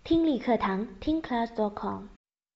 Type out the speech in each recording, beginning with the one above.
听力课堂听class.com。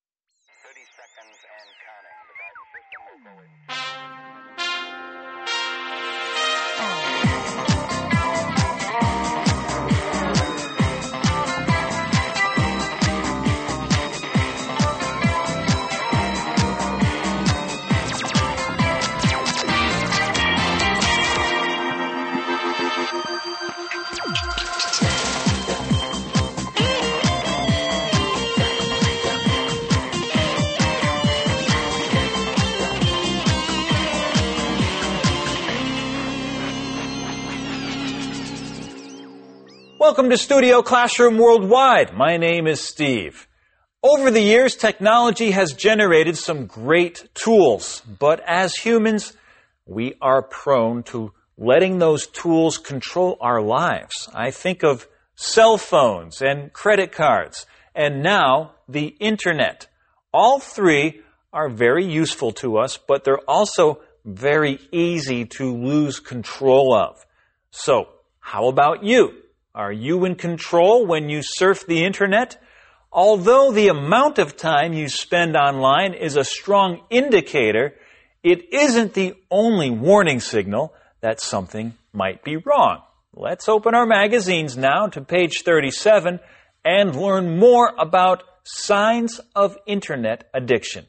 Welcome to Studio Classroom Worldwide. My name is Steve. Over the years, technology has generated some great tools, but as humans, we are prone to letting those tools control our lives. I think of cell phones and credit cards, and now the internet. All three are very useful to us, but they're also very easy to lose control of. So, how about you? Are you in control when you surf the internet? Although the amount of time you spend online is a strong indicator, it isn't the only warning signal that something might be wrong. Let's open our magazines now to page 37 and learn more about signs of internet addiction.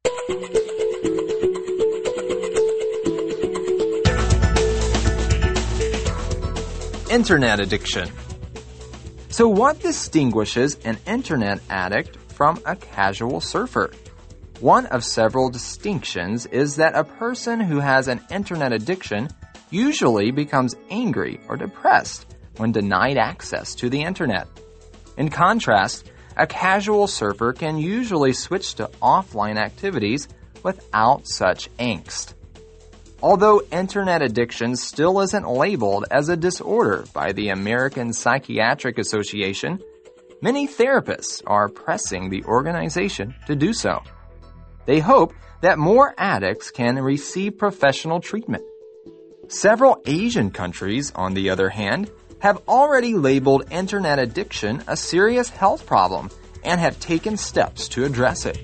Internet addiction. So what distinguishes an internet addict from a casual surfer? One of several distinctions is that a person who has an internet addiction usually becomes angry or depressed when denied access to the internet. In contrast, a casual surfer can usually switch to offline activities without such angst. Although internet addiction still isn't labeled as a disorder by the American Psychiatric Association, many therapists are pressing the organization to do so. They hope that more addicts can receive professional treatment. Several Asian countries, on the other hand, have already labeled internet addiction a serious health problem and have taken steps to address it.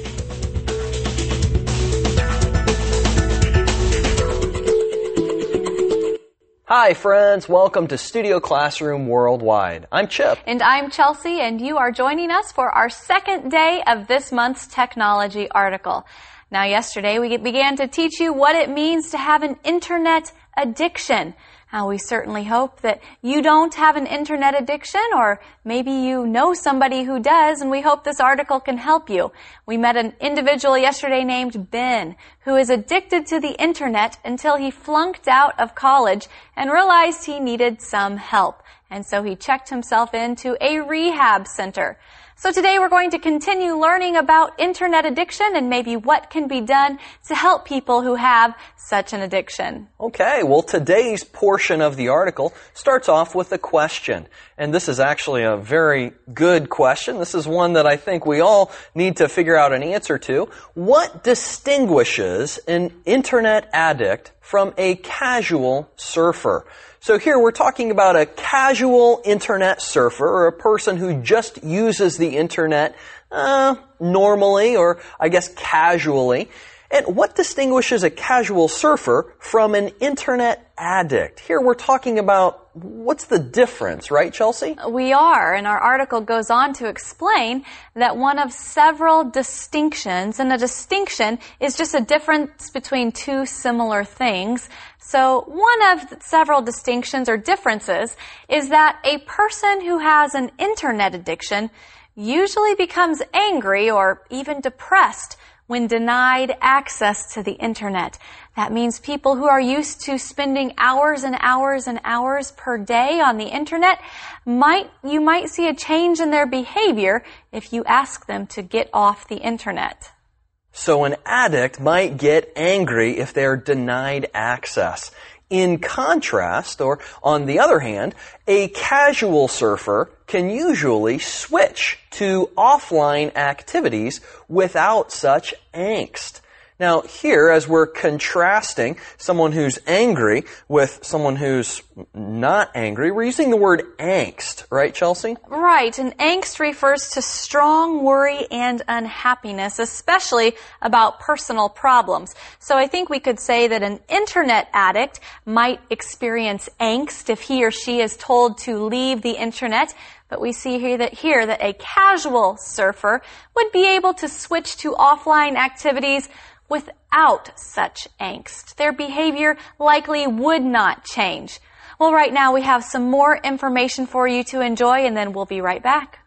Hi friends, welcome to Studio Classroom Worldwide. I'm Chip. And I'm Chelsea, and you are joining us for our second day of this month's technology article. Now yesterday we began to teach you what it means to have an internet addiction. Now we certainly hope that you don't have an internet addiction, or maybe you know somebody who does, and we hope this article can help you. We met an individual yesterday named Ben, who is addicted to the internet until he flunked out of college and realized he needed some help. And so he checked himself into a rehab center. So today we're going to continue learning about internet addiction and maybe what can be done to help people who have such an addiction. Okay, well today's portion of the article starts off with a question. And this is actually a very good question. This is one that I think we all need to figure out an answer to. What distinguishes an internet addict from a casual surfer? So here we're talking about a casual internet surfer, or a person who just uses the internet normally, or I guess casually. And what distinguishes a casual surfer from an internet addict? Here we're talking about what's the difference, right, Chelsea? We are, and our article goes on to explain that one of several distinctions, and a distinction is just a difference between two similar things. So one of several distinctions or differences is that a person who has an internet addiction usually becomes angry or even depressed when denied access to the internet. That means people who are used to spending hours and hours and hours per day on the internet, you might see a change in their behavior if you ask them to get off the internet. So an addict might get angry if they're denied access. In contrast, or on the other hand, a casual surfer can usually switch to offline activities without such angst. Now, here, as we're contrasting someone who's angry with someone who's not angry, we're using the word angst, right, Chelsea? Right, and angst refers to strong worry and unhappiness, especially about personal problems. So I think we could say that an internet addict might experience angst if he or she is told to leave the internet. But we see here that a casual surfer would be able to switch to offline activities without such angst. Their behavior likely would not change. Well, right now we have some more information for you to enjoy, and then we'll be right back.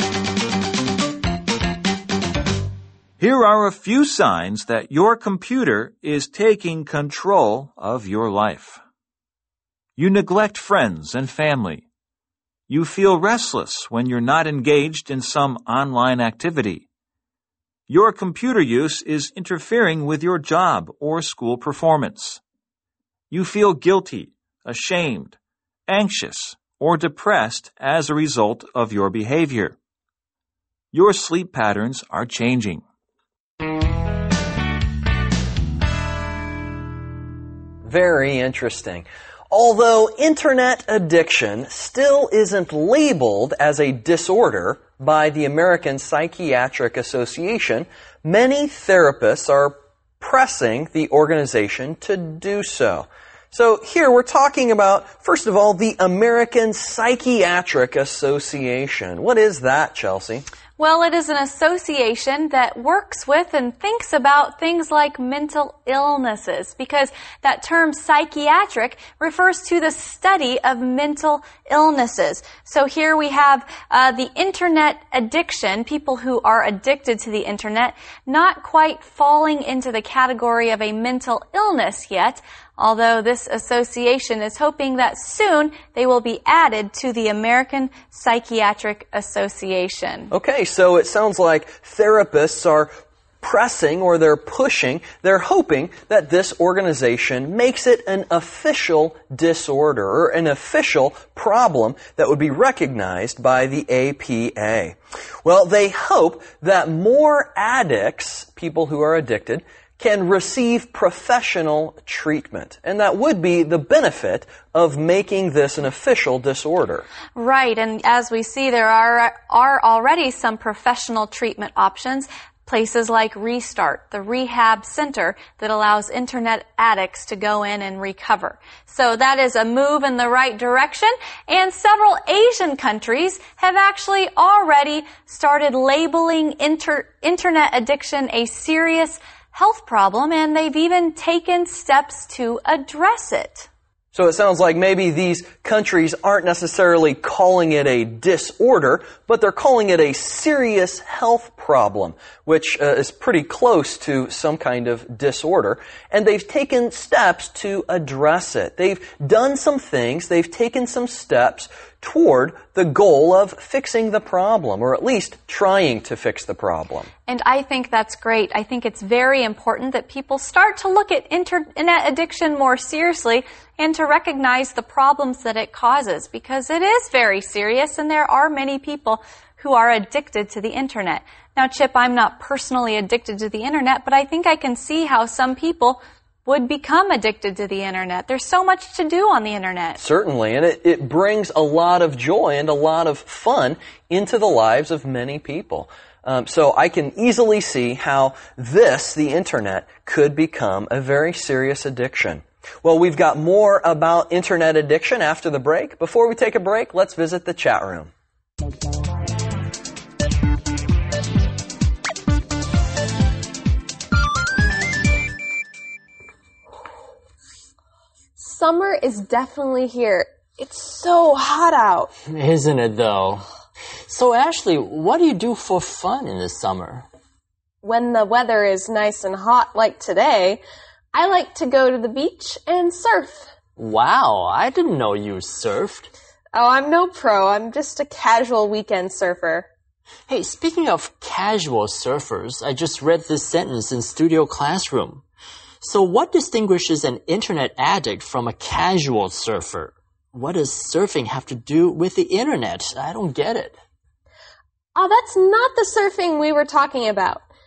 Here are a few signs that your computer is taking control of your life. You neglect friends and family. You feel restless when you're not engaged in some online activity. Your computer use is interfering with your job or school performance. You feel guilty, ashamed, anxious, or depressed as a result of your behavior. Your sleep patterns are changing. Very interesting. Although internet addiction still isn't labeled as a disorder by the American Psychiatric Association, many therapists are pressing the organization to do so. So here we're talking about, first of all, the American Psychiatric Association. What is that, Chelsea? Well, it is an association that works with and thinks about things like mental illnesses, because that term psychiatric refers to the study of mental illnesses. So here we have the internet addiction, people who are addicted to the internet, not quite falling into the category of a mental illness yet, although this association is hoping that soon they will be added to the American Psychiatric Association. Okay, so it sounds like therapists are pressing, or they're pushing, they're hoping that this organization makes it an official disorder or an official problem that would be recognized by the APA. Well, they hope that more addicts, people who are addicted, can receive professional treatment. And that would be the benefit of making this an official disorder. Right, and as we see, there are already some professional treatment options. Places like Restart, the rehab center that allows internet addicts to go in and recover. So that is a move in the right direction, and several Asian countries have actually already started labeling internet addiction a serious health problem, and they've even taken steps to address it. So it sounds like maybe these countries aren't necessarily calling it a disorder, but they're calling it a serious health problem, which is pretty close to some kind of disorder. And they've taken steps to address it. They've done some things, they've taken some steps toward the goal of fixing the problem, or at least trying to fix the problem. And I think that's great. I think it's very important that people start to look at internet addiction more seriously and to recognize the problems that it causes, because it is very serious and there are many people who are addicted to the internet. Now, Chip, I'm not personally addicted to the internet, but I think I can see how some people would become addicted to the internet. There's so much to do on the internet. Certainly, and it brings a lot of joy and a lot of fun into the lives of many people. So I can easily see how the internet, could become a very serious addiction. Well, we've got more about internet addiction after the break. Before we take a break, let's visit the chat room. Summer is definitely here. It's so hot out. Isn't it though? So Ashley, what do you do for fun in the summer? When the weather is nice and hot like today, I like to go to the beach and surf. Wow, I didn't know you surfed. Oh, I'm no pro. I'm just a casual weekend surfer. Hey, speaking of casual surfers, I just read this sentence in Studio Classroom. So what distinguishes an internet addict from a casual surfer? What does surfing have to do with the internet? I don't get it. Oh, that's not the surfing we were talking about.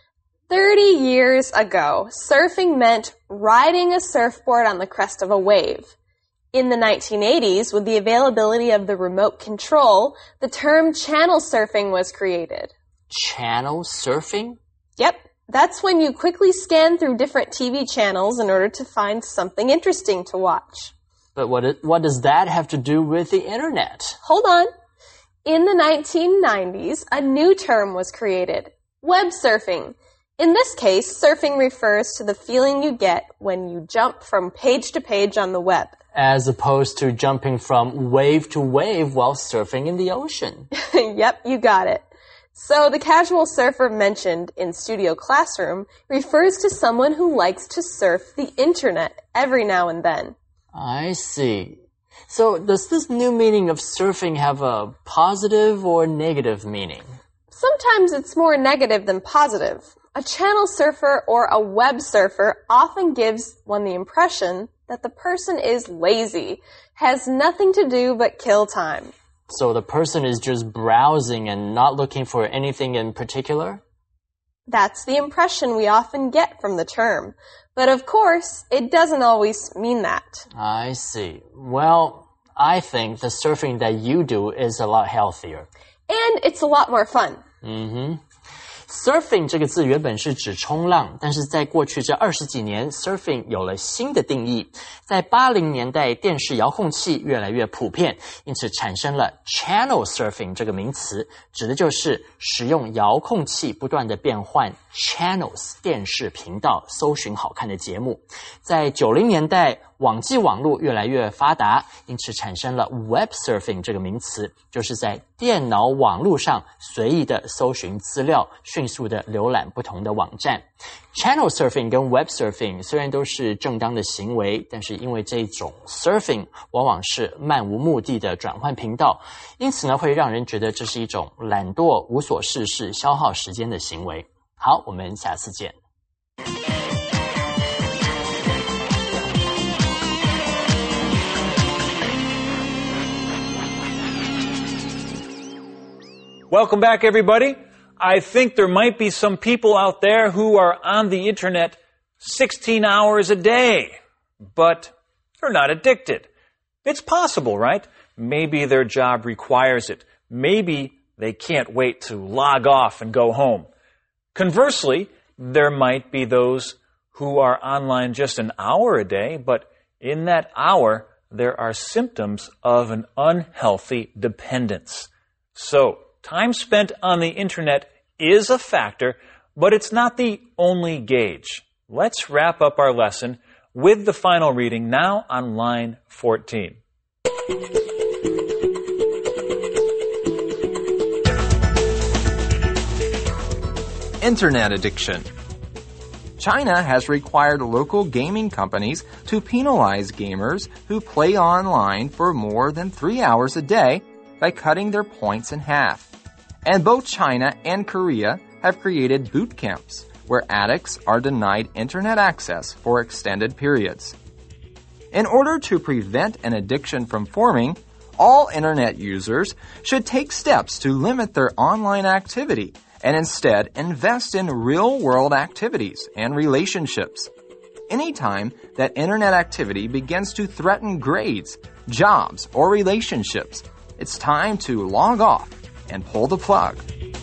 30 years ago, surfing meant riding a surfboard on the crest of a wave. In the 1980s, with the availability of the remote control, the term channel surfing was created. Channel surfing? Yep, that's when you quickly scan through different TV channels in order to find something interesting to watch. But what does that have to do with the internet? Hold on. In the 1990s, a new term was created, web surfing. In this case, surfing refers to the feeling you get when you jump from page to page on the web. As opposed to jumping from wave to wave while surfing in the ocean. Yep, you got it. So the casual surfer mentioned in Studio Classroom refers to someone who likes to surf the internet every now and then. I see. So does this new meaning of surfing have a positive or negative meaning? Sometimes it's more negative than positive. A channel surfer or a web surfer often gives one the impression that the person is lazy, has nothing to do but kill time. So the person is just browsing and not looking for anything in particular? That's the impression we often get from the term. But of course, it doesn't always mean that. I see. Well, I think the surfing that you do is a lot healthier. And it's a lot more fun. Surfing 这个字原本是指冲浪，但是在过去这20几年 ，surfing 有了新的定义。在80年代，电视遥控器越来越普遍，因此产生了 channel surfing 这个名词，指的就是使用遥控器不断的变换 channels 电视频道，搜寻好看的节目。在90年代，网际网络越来越发达，因此产生了 web surfing 这个名词，就是在电脑网络上随意的搜寻资料，迅速的浏览不同的网站。Channel surfing 跟 web surfing 虽然都是正当的行为，但是因为这种 surfing 往往是漫无目的的转换频道，因此呢会让人觉得这是一种懒惰、无所事事、消耗时间的行为。好，我们下次见。 Welcome back, everybody. I think there might be some people out there who are on the internet 16 hours a day, but they're not addicted. It's possible, right? Maybe their job requires it. Maybe they can't wait to log off and go home. Conversely, there might be those who are online just an hour a day, but in that hour, there are symptoms of an unhealthy dependence. So, time spent on the internet is a factor, but it's not the only gauge. Let's wrap up our lesson with the final reading now on line 14. Internet addiction. China has required local gaming companies to penalize gamers who play online for more than 3 hours a day by cutting their points in half. And both China and Korea have created boot camps where addicts are denied internet access for extended periods. In order to prevent an addiction from forming, all internet users should take steps to limit their online activity and instead invest in real-world activities and relationships. Anytime that internet activity begins to threaten grades, jobs, or relationships, it's time to log off and pull the plug.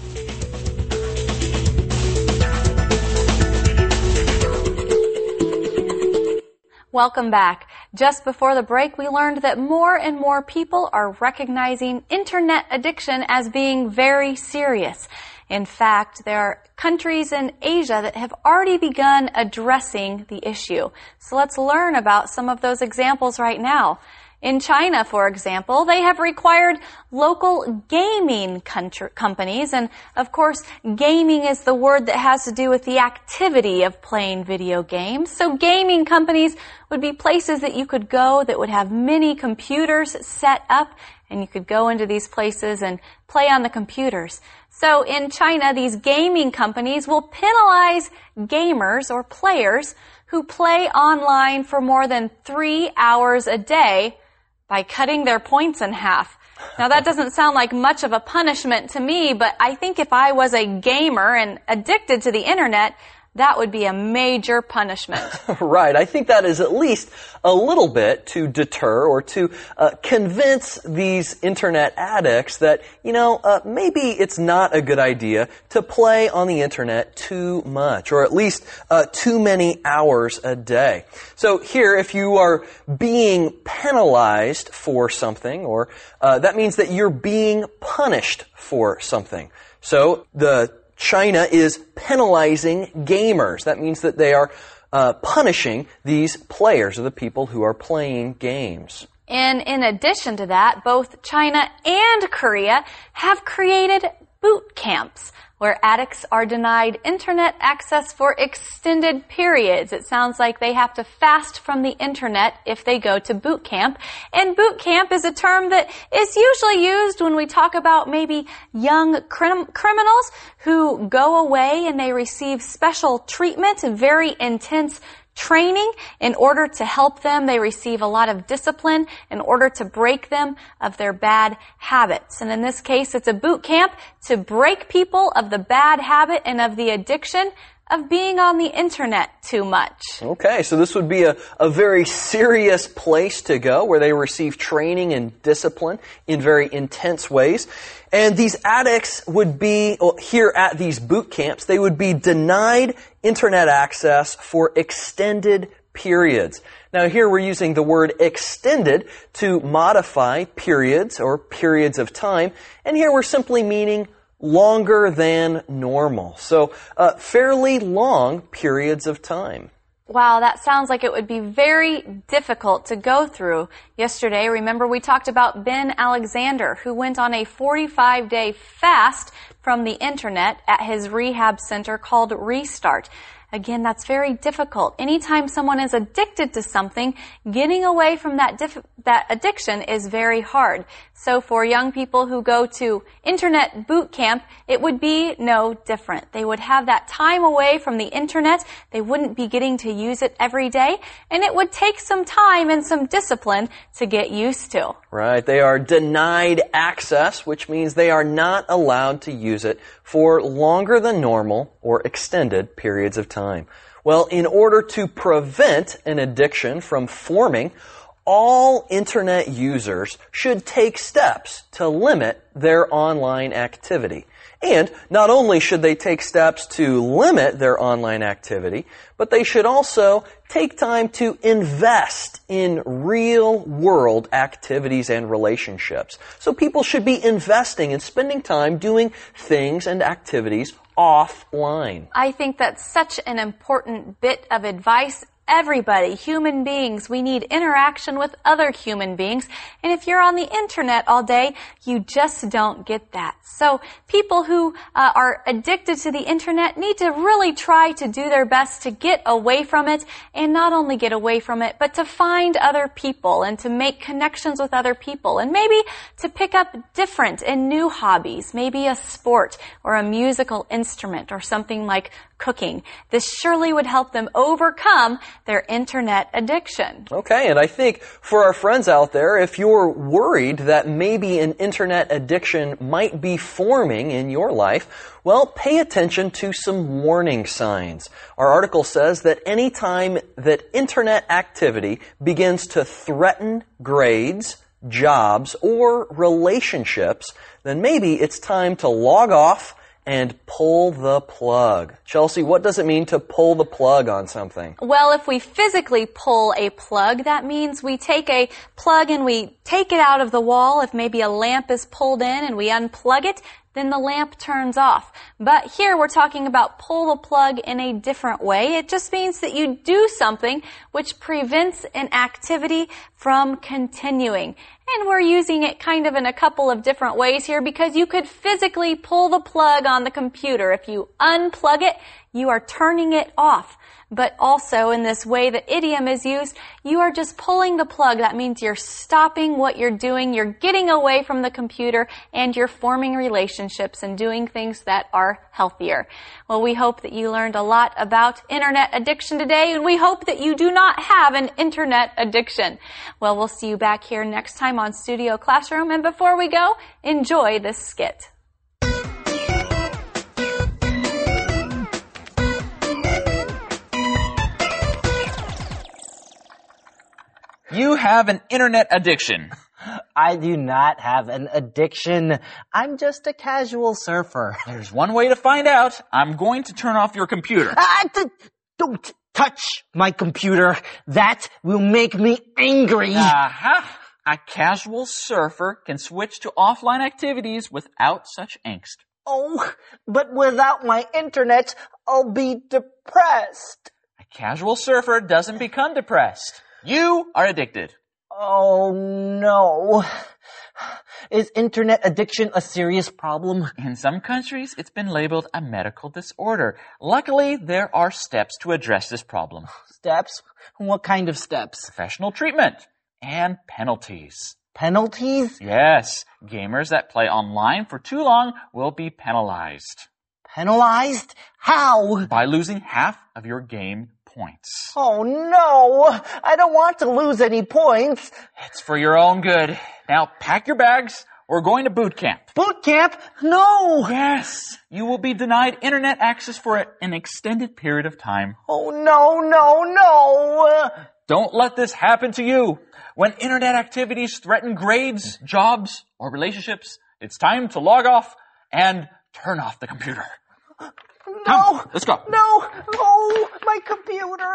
Welcome back. Just before the break, we learned that more and more people are recognizing internet addiction as being very serious. In fact, there are countries in Asia that have already begun addressing the issue. So let's learn about some of those examples right now. In China, for example, they have required local gaming companies, and of course, gaming is the word that has to do with the activity of playing video games. So gaming companies would be places that you could go that would have many computers set up, and you could go into these places and play on the computers. So in China, these gaming companies will penalize gamers or players who play online for more than 3 hours a day by cutting their points in half. Now that doesn't sound like much of a punishment to me, but I think if I was a gamer and addicted to the internet, that would be a major punishment. Right. I think that is at least a little bit to deter or to convince these internet addicts that, maybe it's not a good idea to play on the internet too much, or at least too many hours a day. So here, if you are being penalized for something, or that means that you're being punished for something. So China is penalizing gamers. That means that they are punishing these players, or the people who are playing games. And in addition to that, both China and Korea have created boot camps where addicts are denied internet access for extended periods. It sounds like they have to fast from the internet if they go to boot camp. And boot camp is a term that is usually used when we talk about maybe young criminals who go away and they receive special treatment and very intense training in order to help them. They receive a lot of discipline in order to break them of their bad habits. And in this case, it's a boot camp to break people of the bad habit and of the addiction of being on the internet too much. Okay, so this would be a very serious place to go where they receive training and discipline in very intense ways. And these addicts would be, here at these boot camps, they would be denied internet access for extended periods. Now here we're using the word extended to modify periods or periods of time. And here we're simply meaning longer than normal. So, fairly long periods of time. Wow, that sounds like it would be very difficult to go through. Yesterday, remember we talked about Ben Alexander, who went on a 45-day fast from the internet at his rehab center called Restart. Again, that's very difficult. Anytime someone is addicted to something, getting away from that addiction is very hard. So for young people who go to internet boot camp, it would be no different. They would have that time away from the internet. They wouldn't be getting to use it every day, and it would take some time and some discipline to get used to. Right. They are denied access, which means they are not allowed to use it for longer than normal or extended periods of time. Well, in order to prevent an addiction from forming, all internet users should take steps to limit their online activity. And not only should they take steps to limit their online activity, but they should also take time to invest in real-world activities and relationships. So people should be investing and spending time doing things and activities offline. I think that's such an important bit of advice. Everybody, human beings, we need interaction with other human beings. And if you're on the internet all day, you just don't get that. So people who are addicted to the internet need to really try to do their best to get away from it, and not only get away from it, but to find other people and to make connections with other people, and maybe to pick up different and new hobbies, maybe a sport or a musical instrument or something like cooking. This surely would help them overcome their internet addiction. Okay, and I think for our friends out there, if you're worried that maybe an internet addiction might be forming in your life, well, pay attention to some warning signs. Our article says that any time that internet activity begins to threaten grades, jobs, or relationships, then maybe it's time to log off and pull the plug. Chelsea, what does it mean to pull the plug on something? Well, if we physically pull a plug, that means we take a plug and we take it out of the wall. If maybe a lamp is pulled in and we unplug it, then the lamp turns off. But here we're talking about pull the plug in a different way. It just means that you do something which prevents an activity from continuing. And we're using it kind of in a couple of different ways here, because you could physically pull the plug on the computer. If you unplug it, you are turning it off. But also in this way that idiom is used, you are just pulling the plug. That means you're stopping what you're doing, you're getting away from the computer, and you're forming relationships and doing things that are healthier. Well, we hope that you learned a lot about internet addiction today, and we hope that you do not have an internet addiction. Well, we'll see you back here next time on Studio Classroom, and before we go, enjoy this skit. You have an internet addiction. I do not have an addiction. I'm just a casual surfer. There's one way to find out. I'm going to turn off your computer. Don't touch my computer. That will make me angry. Aha! A casual surfer can switch to offline activities without such angst. Oh, but without my internet, I'll be depressed. A casual surfer doesn't become depressed. You are addicted. Oh, no. Is internet addiction a serious problem? In some countries, it's been labeled a medical disorder. Luckily, there are steps to address this problem. Steps? What kind of steps? Professional treatment and penalties. Penalties? Yes. Gamers that play online for too long will be penalized. Penalized? How? By losing half of your game points. Oh, no. I don't want to lose any points. It's for your own good. Now pack your bags. We're going to boot camp. Boot camp? No. Yes. You will be denied internet access for an extended period of time. Oh, no, no, no. Don't let this happen to you. When internet activities threaten grades, jobs, or relationships, it's time to log off and turn off the computer. No. Come, let's go. No. Oh, my computer.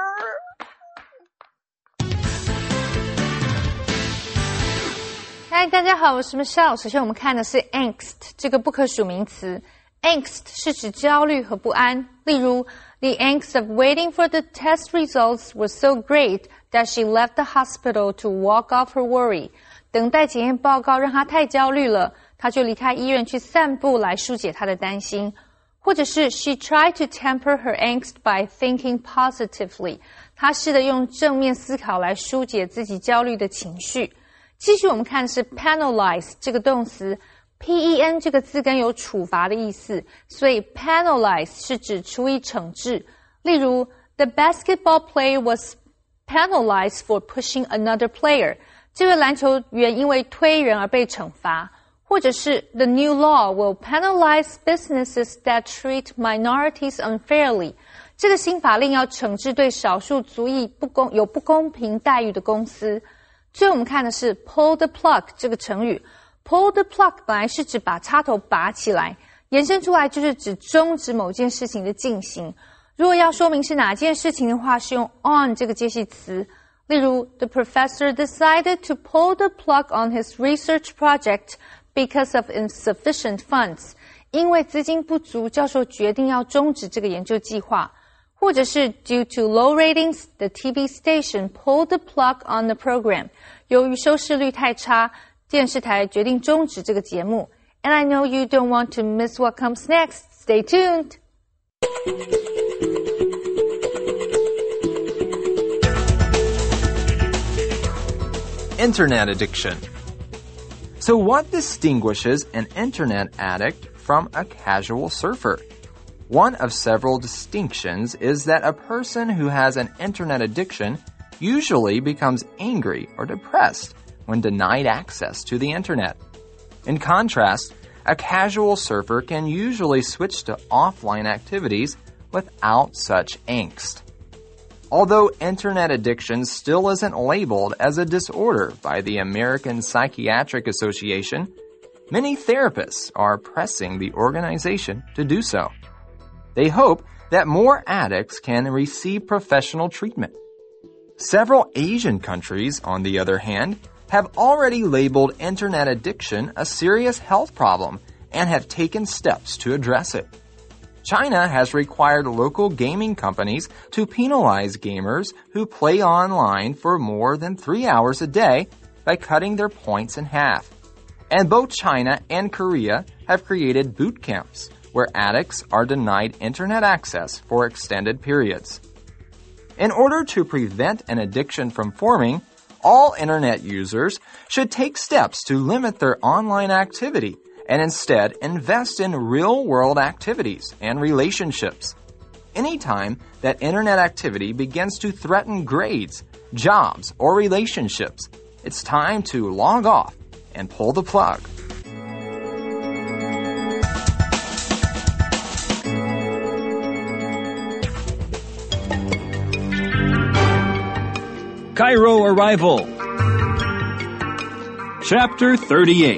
嗨，大家好，我是 Michelle。首先我们看的是 angst 这个不可数名词。angst 是指焦虑和不安。例如 The angst of waiting for the test results was so great that she left the hospital to walk off her worry. 等待检验报告让她太焦虑了，她就离开医院去散步来疏解她的担心。或者是 She tried to temper her angst by thinking positively. 她试着用正面思考来疏解自己焦虑的情绪。继续我们看的是 penalize 这个动词。P-E-N 这个字根有处罚的意思，所以 penalize 是指处以惩治。例如 The basketball player was penalized for pushing another player. 这位篮球员因为推人而被惩罚。或者是 The new law will penalize businesses that treat minorities unfairly. 这个新法令要惩治对少数族裔有不公平待遇的公司。最后我们看的是 pull the plug 这个成语。Pull the plug 本来是指把插头拔起来，延伸出来就是指终止某件事情的进行。如果要说明是哪件事情的话，是用 on 这个介系词。例如 The professor decided to pull the plug on his research project because of insufficient funds. 因为资金不足，教授决定要终止这个研究计划。或者是 Due to low ratings, the TV station pulled the plug on the program. 由于收视率太差，电视台决定终止这个节目。And I know you don't want to miss what comes next. Stay tuned. Internet addiction. So what distinguishes an internet addict from a casual surfer? One of several distinctions is that a person who has an internet addiction usually becomes angry or depressed when denied access to the internet. In contrast, a casual surfer can usually switch to offline activities without such angst. Although internet addiction still isn't labeled as a disorder by the American Psychiatric Association, many therapists are pressing the organization to do so. They hope that more addicts can receive professional treatment. Several Asian countries, on the other hand, have already labeled internet addiction a serious health problem and have taken steps to address it. China has required local gaming companies to penalize gamers who play online for more than 3 hours a day by cutting their points in half. And both China and Korea have created boot camps where addicts are denied internet access for extended periods. In order to prevent an addiction from forming, all internet users should take steps to limit their online activity and instead invest in real-world activities and relationships. Anytime that internet activity begins to threaten grades, jobs, or relationships, it's time to log off and pull the plug. Cairo arrival. Chapter 38.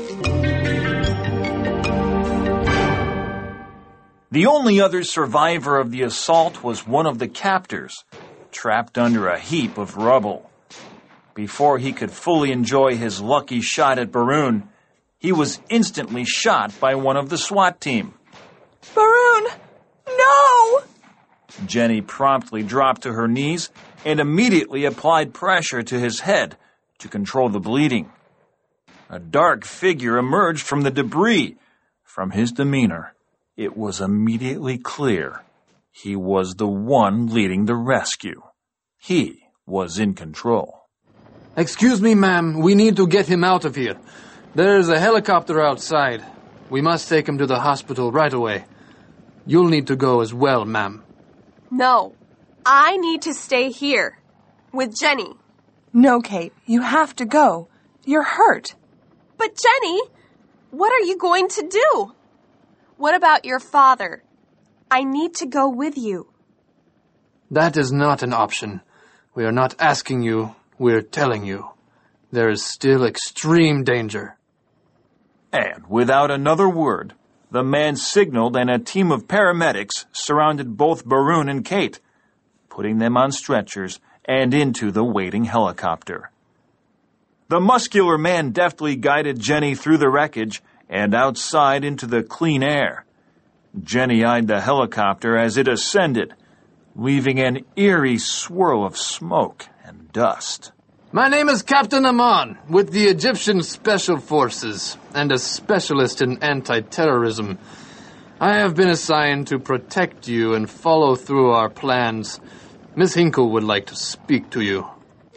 The only other survivor of the assault was one of the captors, trapped under a heap of rubble. Before he could fully enjoy his lucky shot at Barun, he was instantly shot by one of the SWAT team. Barun! No! Jenny promptly dropped to her knees and immediately applied pressure to his head to control the bleeding. A dark figure emerged from the debris. From his demeanor, it was immediately clear he was the one leading the rescue. He was in control. Excuse me, ma'am. We need to get him out of here. There's a helicopter outside. We must take him to the hospital right away. You'll need to go as well, ma'am. No, I need to stay here with Jenny. No, Kate, you have to go. You're hurt. But Jenny, what are you going to do? What about your father? I need to go with you. That is not an option. We are not asking you, we're telling you. There is still extreme danger. And without another word, the man signaled and a team of paramedics surrounded both Barun and Kate, putting them on stretchers and into the waiting helicopter. The muscular man deftly guided Jenny through the wreckage and outside into the clean air. Jenny eyed the helicopter as it ascended, leaving an eerie swirl of smoke and dust. My name is Captain Aman, with the Egyptian Special Forces, and a specialist in anti-terrorism. I have been assigned to protect you and follow through our plans. Miss Hinkle would like to speak to you.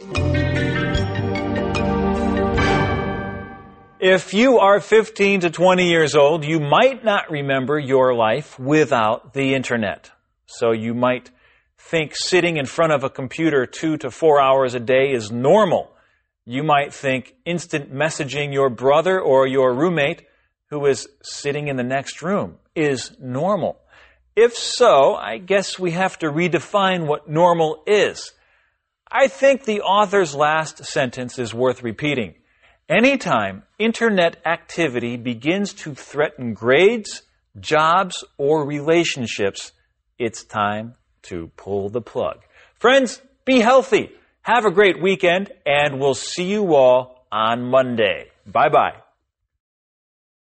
If you are 15 to 20 years old, you might not remember your life without the internet. So you might think sitting in front of a computer 2 to 4 hours a day is normal. You might think instant messaging your brother or your roommate who is sitting in the next room is normal. If so, I guess we have to redefine what normal is. I think the author's last sentence is worth repeating. Anytime internet activity begins to threaten grades, jobs, or relationships, it's time to pull the plug. Friends, be healthy. Have a great weekend, and we'll see you all on Monday. Bye-bye.